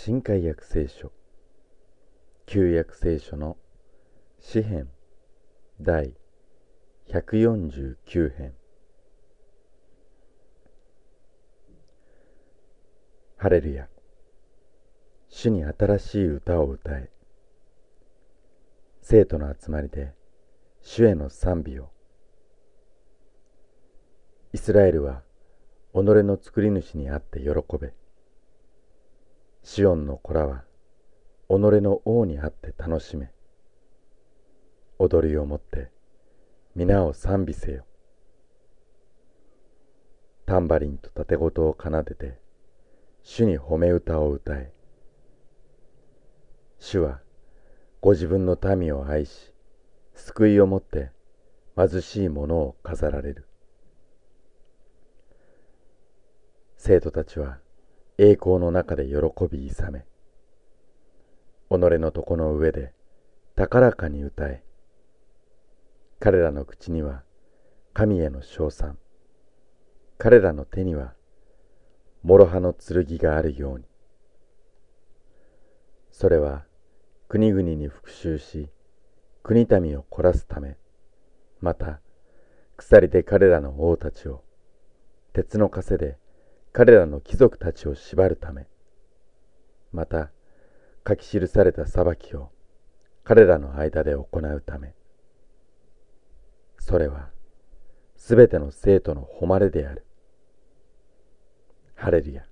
新海約聖書旧約聖書の詩編第149編。ハレルヤ。主に新しい歌を歌え。生徒の集まりで主への賛美を。イスラエルは己の作り主にあって喜べ。シオンの子らは己の王にあって楽しめ。踊りをもって皆を賛美せよ。タンバリンと盾琴を奏でて主に褒め歌を歌え。主はご自分の民を愛し、救いをもって貧しい者を飾られる。生徒たちは栄光の中で喜び勇め、己の床の上で高らかに歌え。彼らの口には神への称賛、彼らの手には諸刃の剣があるように。それは国々に復讐し、国民を凝らすため、また鎖で彼らの王たちを、鉄の枷で彼らの貴族たちを縛るため、また書き記された裁きを彼らの間で行うため。それはすべての生徒の誉れである。ハレルヤ。